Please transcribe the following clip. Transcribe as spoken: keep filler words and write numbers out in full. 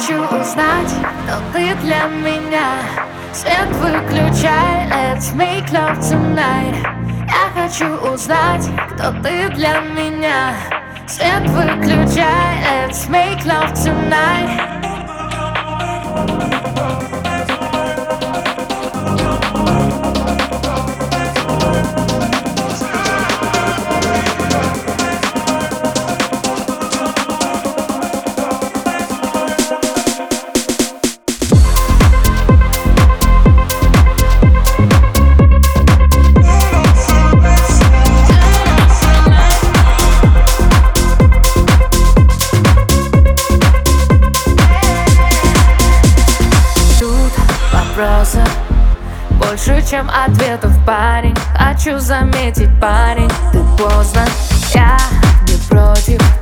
хочу узнать, кто ты для меня. Свет выключай, let's make love tonight. Я хочу узнать, кто ты для меня. Свет выключай, let's make love tonight. Вопросов больше, чем ответов, парень. Хочу заметить, парень, ты поздно, я не против.